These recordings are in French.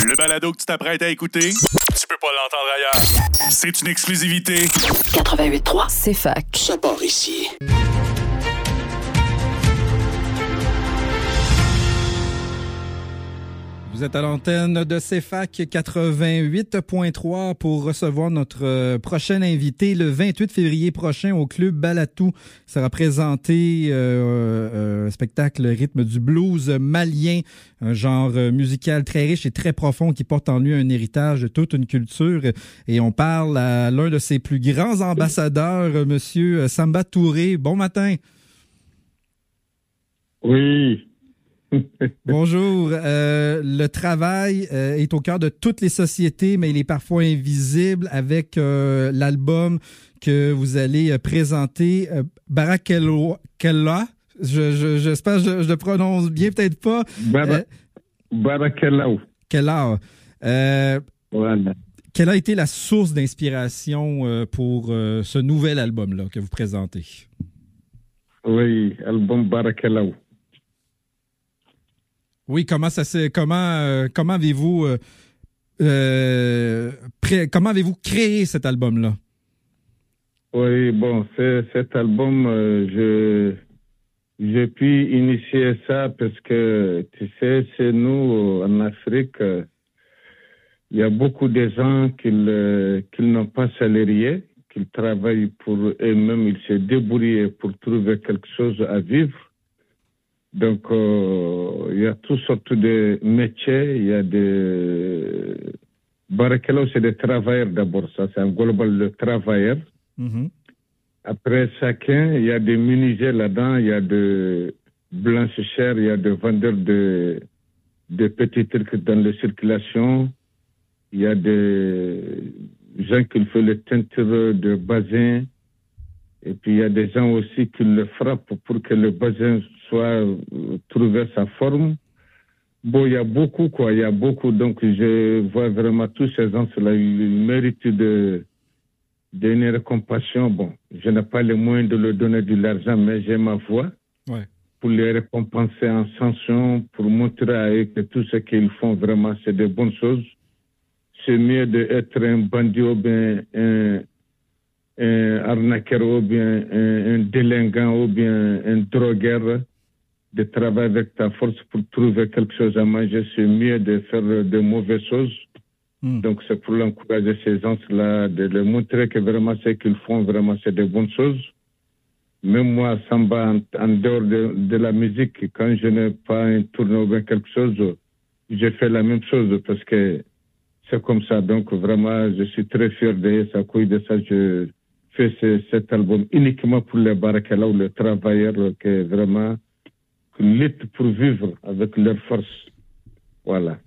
Le balado que tu t'apprêtes à écouter, tu peux pas l'entendre ailleurs. C'est une exclusivité. 88.3, c'est fac. Ça part ici. Vous êtes à l'antenne de CFAC 88.3 pour recevoir notre prochain invité le 28 février prochain au Club Balatou. Il sera présenté un spectacle rythme du blues malien, un genre musical très riche et très profond qui porte en lui un héritage de toute une culture. Et on parle à l'un de ses plus grands ambassadeurs, Monsieur Samba Touré. Bon matin. Oui. Bonjour. Le travail est au cœur de toutes les sociétés, mais il est parfois invisible avec l'album que vous allez présenter, Barakella. J'espère que je le prononce bien, peut-être pas. Barakella. Kella. Voilà. Quelle a été la source d'inspiration pour ce nouvel album-là que vous présentez? Oui, album Barakella. Oui, comment avez-vous comment avez-vous créé cet album-là? Oui, bon, cet album, j'ai pu initier ça parce que, tu sais, chez nous, en Afrique, il y a beaucoup de gens qui n'ont pas salarié, qui travaillent pour eux-mêmes, ils se débrouillent pour trouver quelque chose à vivre. Donc, il y a toutes sortes de métiers. Il y a des... Barakella, c'est des travailleurs d'abord. Ça, c'est un global de travailleurs. Mm-hmm. Après, chacun, il y a des menuisiers là-dedans. Il y a des blanchisseurs. Il y a des vendeurs de petits trucs dans la circulation. Il y a des gens qui font les teintures de bassin. Et puis, il y a des gens aussi qui le frappent pour que le bassin soit trouvé sa forme. Bon, il y a beaucoup, quoi. Il y a beaucoup. Donc, je vois vraiment tous ces gens-là. Ils méritent d'une récompensation. Bon, je n'ai pas les moyens de leur donner de l'argent, mais j'ai ma voix pour les récompenser en sanction, pour montrer à eux que tout ce qu'ils font, vraiment, c'est de bonnes choses. C'est mieux d'être un bandit ou bien un arnaqueur ou bien un délinquant ou bien un drogueur, de travailler avec ta force pour trouver quelque chose à manger. C'est mieux de faire de mauvaises choses. Donc c'est pour l'encourager ces gens-là, de leur montrer que vraiment ce qu'ils font, vraiment c'est de bonnes choses. Même moi, Samba, en dehors de la musique, quand je n'ai pas un tournoi ou bien quelque chose, je fais la même chose parce que c'est comme ça. Donc vraiment, je suis très fier de ça. À cause de ça, je fais cet album uniquement pour les Barakella ou les travailleurs qui vraiment luttent pour vivre avec leur force. Voilà.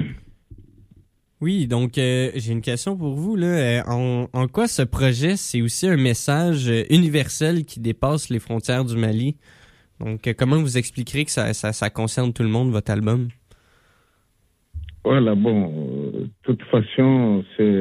Oui, donc j'ai une question pour vous. Là. En quoi ce projet, c'est aussi un message universel qui dépasse les frontières du Mali? Donc, comment vous expliquerez que ça concerne tout le monde, votre album? Voilà, bon, de toute façon,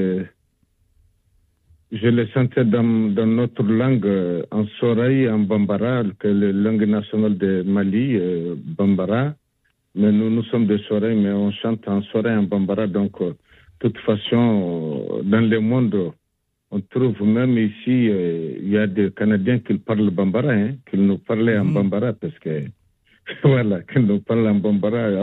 je le sentais dans notre langue, en Soraï, en Bambara, que est la langue nationale de Mali, Bambara. Mais nous sommes de Soraï, mais on chante en Soraï, en Bambara. Donc, de toute façon, dans le monde, on trouve même ici, il y a des Canadiens qui parlent Bambara, qui nous parlaient en Bambara, parce que, voilà, qui nous parlent en Bambara,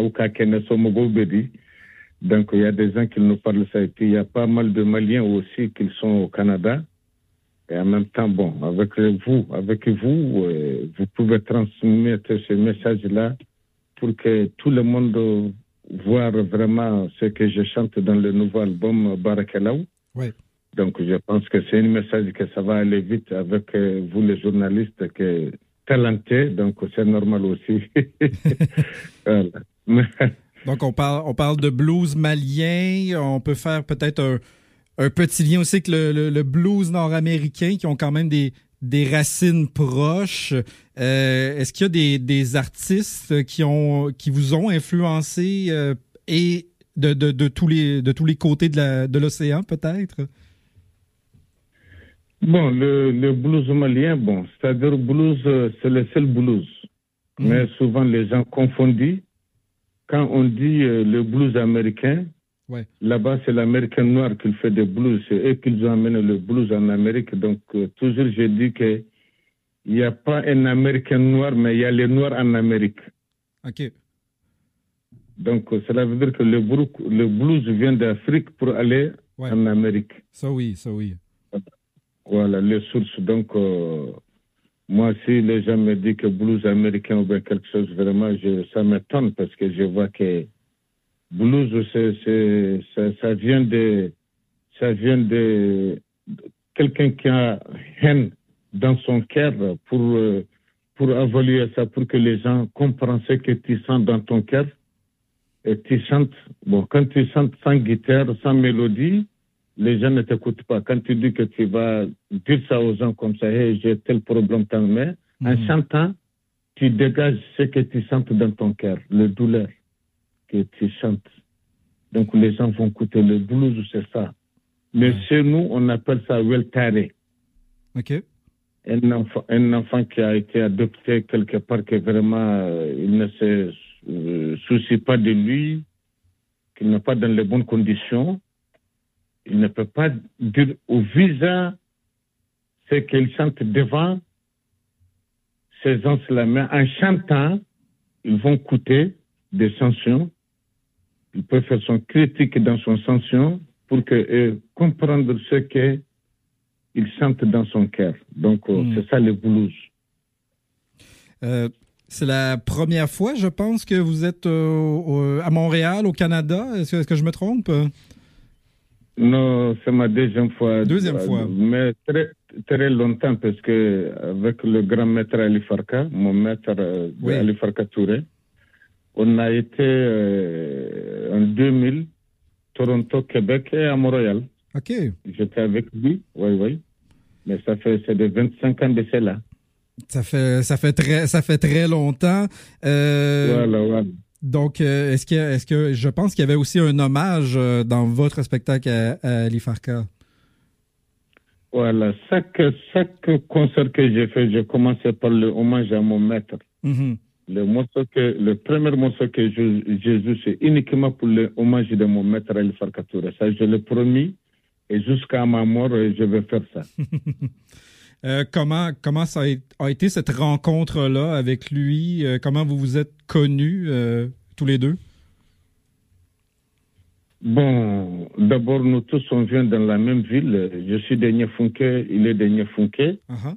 donc, il y a des gens qui nous parlent ça. Et puis, il y a pas mal de Maliens aussi qui sont au Canada. Et en même temps, bon, avec vous, vous pouvez transmettre ce message-là pour que tout le monde voit vraiment ce que je chante dans le nouveau album Barakella. Oui. Donc, je pense que c'est un message que ça va aller vite avec vous, les journalistes, que talentés. Donc, c'est normal aussi. Voilà. Donc, on parle de blues malien. On peut faire peut-être un petit lien aussi avec le blues nord-américain qui ont quand même des racines proches. Est-ce qu'il y a des artistes qui vous ont influencé et de tous les côtés de l'océan, peut-être? Bon, le blues malien, bon, c'est-à-dire blues, c'est le seul blues. Mais souvent, les gens confondent. Quand on dit le blues américain, Ouais. Là-bas, c'est l'Américain noir qui fait des blues. C'est eux qui ont amené le blues en Amérique. Donc, toujours, je dis qu'il n'y a pas un Américain noir, mais il y a les Noirs en Amérique. OK. Donc, cela veut dire que le blues vient d'Afrique pour aller en Amérique. Ça oui, ça oui. Voilà, les sources. Donc, moi, si les gens me disent que blues américain ou bien quelque chose, vraiment, ça m'étonne parce que je vois que blues, ça vient de quelqu'un qui a haine dans son cœur pour évaluer ça, pour que les gens comprennent ce que tu sens dans ton cœur. Et tu chantes, bon, quand tu chantes sans guitare, sans mélodie, les gens ne t'écoutent pas. Quand tu dis que tu vas dire ça aux gens comme ça, hey, j'ai tel problème, mais en chantant, tu dégages ce que tu sens dans ton cœur, le douleur que tu chantes. Donc les gens vont écouter le blues, c'est ça. Mais chez nous, on appelle ça weltare. OK. Un enfant qui a été adopté quelque part, que vraiment, il ne se soucie pas de lui, qu'il n'est pas dans les bonnes conditions. Il ne peut pas dire au visage ce qu'il chante devant ces gens-là. Mais en chantant, ils vont écouter des chansons. Il peut faire son critique dans son chanson pour comprendre ce qu'il chante dans son cœur. Donc, c'est ça le blues. C'est la première fois, je pense, que vous êtes à Montréal, au Canada. Est-ce que je me trompe? Non, c'est ma deuxième fois. Deuxième fois. Mais très, très longtemps, parce que avec le grand maître Ali Farka, mon maître Ali Farka Touré, on a été en 2000, Toronto, Québec et à Montréal. OK. J'étais avec lui, oui. Mais c'est de 25 ans de cela. Ça fait très longtemps. Voilà. Donc, est-ce que je pense qu'il y avait aussi un hommage dans votre spectacle à Ali Farka? Voilà. Chaque concert que j'ai fait, j'ai commencé par le hommage à mon maître. Mm-hmm. Le premier morceau que je joue, c'est uniquement pour le hommage de mon maître Ali Farka Touré. Ça, je l'ai promis. Et jusqu'à ma mort, je vais faire ça. Comment ça a été cette rencontre-là avec lui? Comment vous vous êtes connus tous les deux? Bon, d'abord, nous tous, on vient dans la même ville. Je suis de Niafunke, il est de Niafunke. Uh-huh.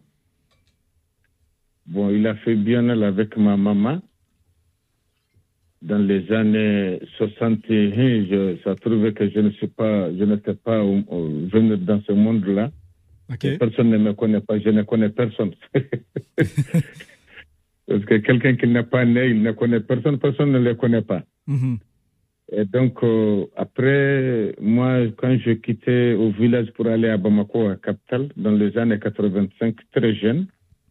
Bon, il a fait bien avec ma maman. Dans les années 61, ça trouvait que je n'étais pas venu dans ce monde-là. Okay. Personne ne me connaît pas, je ne connais personne. Parce que quelqu'un qui n'est pas né, il ne connaît personne, personne ne le connaît pas. Mm-hmm. Et donc, après, moi, quand je quittais au village pour aller à Bamako, à capitale, dans les années 85, très jeune,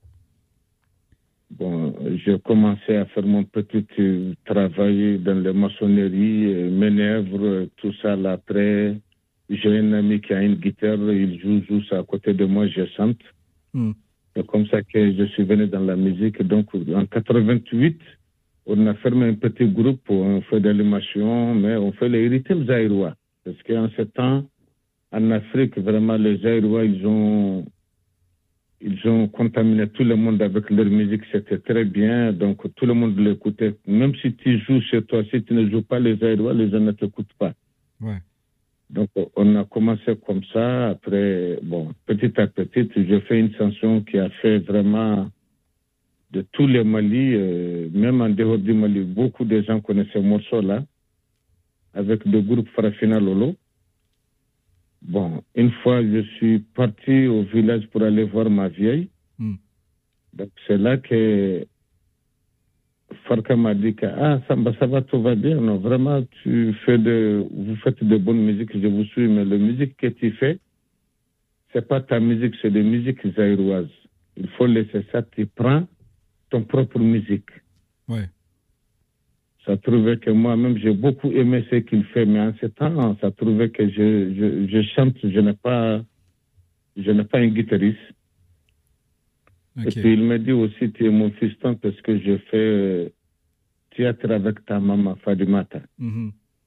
bon, je commençais à faire mon petit travail dans la maçonnerie, mes œuvres, tout ça. Là, après, j'ai un ami qui a une guitare, il joue ça à côté de moi, je chante. C'est comme ça que je suis venu dans la musique. Donc, en 88, on a formé un petit groupe, on fait de l'animation, mais on fait les rythmes zaïrois. Parce qu'en ce temps, en Afrique, vraiment, les Zaïrois, ils ont contaminé tout le monde avec leur musique, c'était très bien, donc tout le monde l'écoutait. Même si tu joues chez toi, si tu ne joues pas les Zaïrois, les gens ne t'écoutent pas. Ouais. Donc on a commencé comme ça, après, bon, petit à petit, j'ai fait une chanson qui a fait vraiment de tous les Mali, même en dehors du Mali, beaucoup de gens connaissent ce morceau-là, avec le groupe Farafina Lolo. Bon, une fois, je suis parti au village pour aller voir ma vieille. Donc, c'est là que Farka m'a dit que ça va, tout va bien. Non, vraiment, vous faites de bonnes musiques, je vous suis, mais la musique que tu fais, c'est pas ta musique, c'est des musiques zaïroises. Il faut laisser ça, tu prends ton propre musique. Ouais. Ça trouvait que moi-même, j'ai beaucoup aimé ce qu'il fait, mais en ce temps, ça trouvait que je chante, je n'ai pas un guitariste. Okay. Et puis il m'a dit aussi, tu es mon fiston parce que je fais théâtre avec ta maman, Fadimata. Mm-hmm.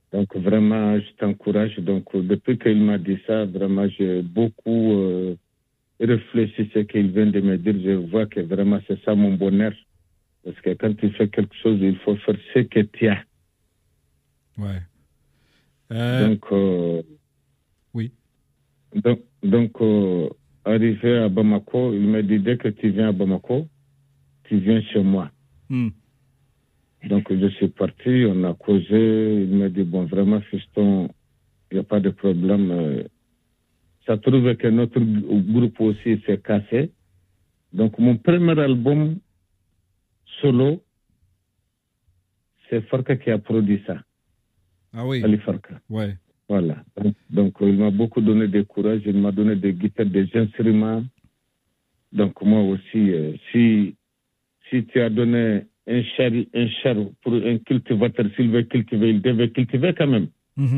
Donc, vraiment, je t'encourage. Donc, depuis qu'il m'a dit ça, vraiment, j'ai beaucoup réfléchi ce qu'il vient de me dire. Je vois que vraiment, c'est ça mon bonheur. Parce que quand tu fais quelque chose, il faut faire ce que tu as. Ouais. Donc, oui. Donc, arrivé à Bamako, il m'a dit, dès que tu viens à Bamako, tu viens chez moi. Donc, je suis parti, on a causé. Il m'a dit, bon, vraiment, fiston, il n'y a pas de problème. Ça trouve que notre groupe aussi s'est cassé. Donc, mon premier album solo, c'est Farka qui a produit ça. Ah oui. Ali Farka. Ouais. Voilà. Donc, il m'a beaucoup donné de courage. Il m'a donné des guitares, des instruments. Donc, moi aussi, si tu as donné un char pour un cultivateur, s'il veut cultiver, il devait cultiver quand même.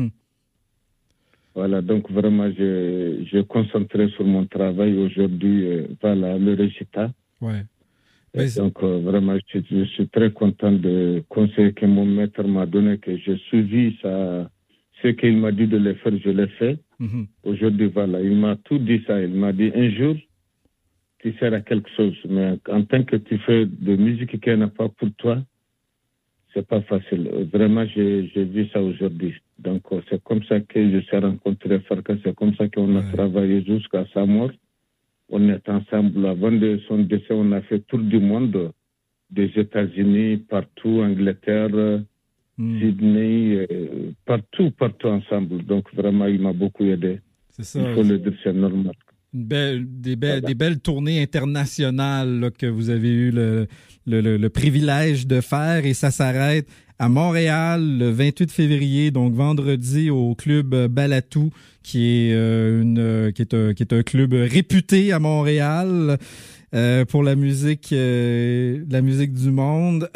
Voilà, donc vraiment, je concentré sur mon travail aujourd'hui. Voilà, le résultat. Ouais. Donc, vraiment, je suis très content de conseils que mon maître m'a donné, que j'ai suivi ça. Ce qu'il m'a dit de le faire, je l'ai fait. Aujourd'hui, voilà, il m'a tout dit ça. Il m'a dit, un jour, tu seras quelque chose. Mais en tant que tu fais de musique qui n'est pas pour toi, c'est pas facile. Vraiment, j'ai vu ça aujourd'hui. Donc, c'est comme ça que je suis rencontré Farka. C'est comme ça qu'on a travaillé jusqu'à sa mort. On est ensemble. Avant de son décès, on a fait tour du monde, des États-Unis, partout, Angleterre, Sydney, partout ensemble. Donc, vraiment, il m'a beaucoup aidé. C'est ça. Il faut le dire, c'est normal. Des belles tournées internationales là, que vous avez eu le privilège de faire, et ça s'arrête à Montréal le 28 février, donc vendredi, au club Balatou, qui est un club réputé à Montréal pour la musique du monde.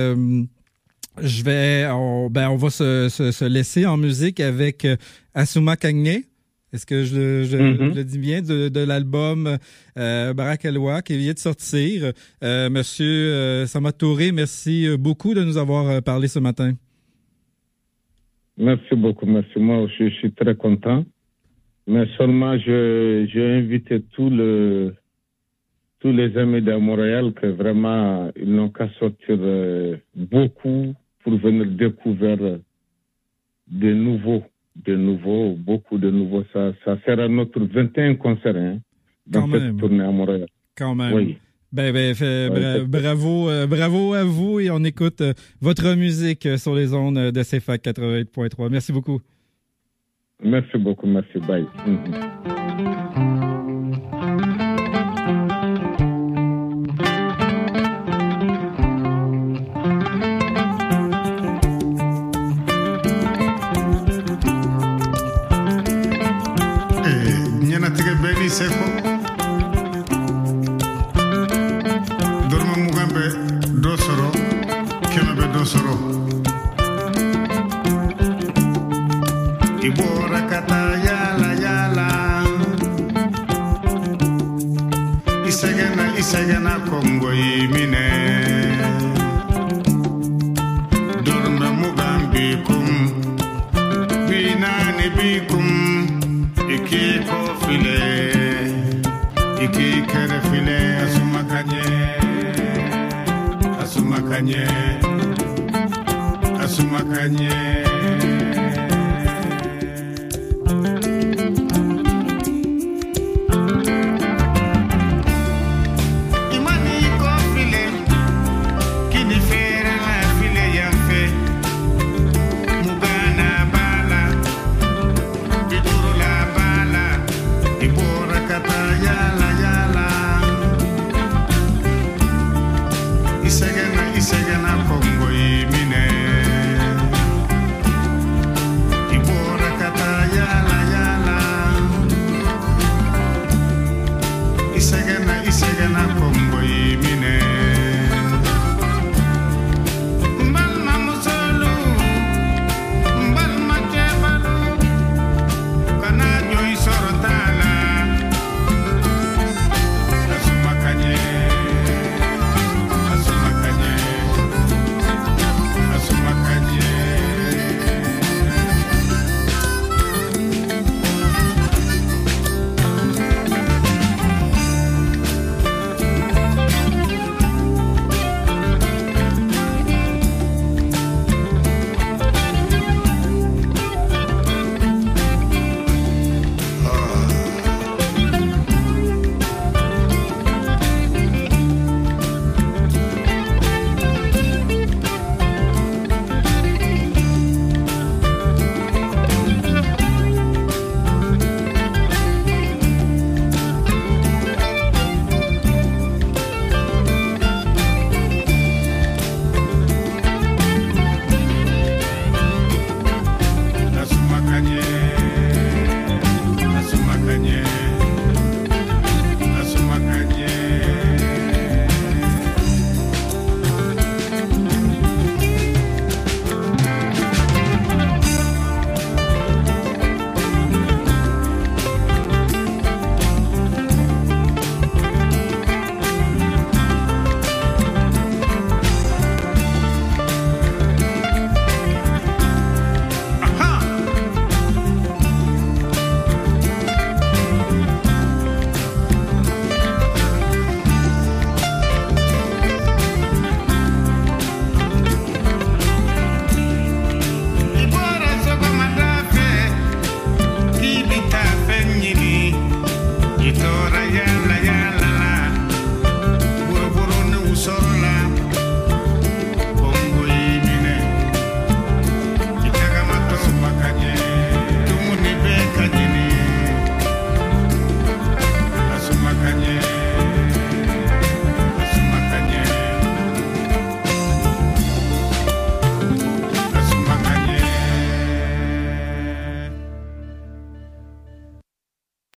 On va se laisser en musique avec Asuma Kagné. Est-ce que je le dis bien, de l'album Barakalwa qui vient de sortir. Monsieur Samatouré, merci beaucoup de nous avoir parlé ce matin. Merci beaucoup, merci. Moi aussi, je suis très content. Mais seulement, j'ai invité tous les amis de Montréal que vraiment, ils n'ont qu'à sortir beaucoup pour venir découvrir beaucoup de nouveaux. Ça sera notre 21 concert dans cette tournée à Montréal. Quand même. Oui. Bravo à vous, et on écoute votre musique sur les ondes de CFAC 88.3. Merci beaucoup. Merci beaucoup, merci. Bye. Seko dorma mugambe dosoro kemabe dosoro ibora kata yala isegena kongo yimine dorma mugambe kum binani bikum ikiko file Iki kere file Asuma kanye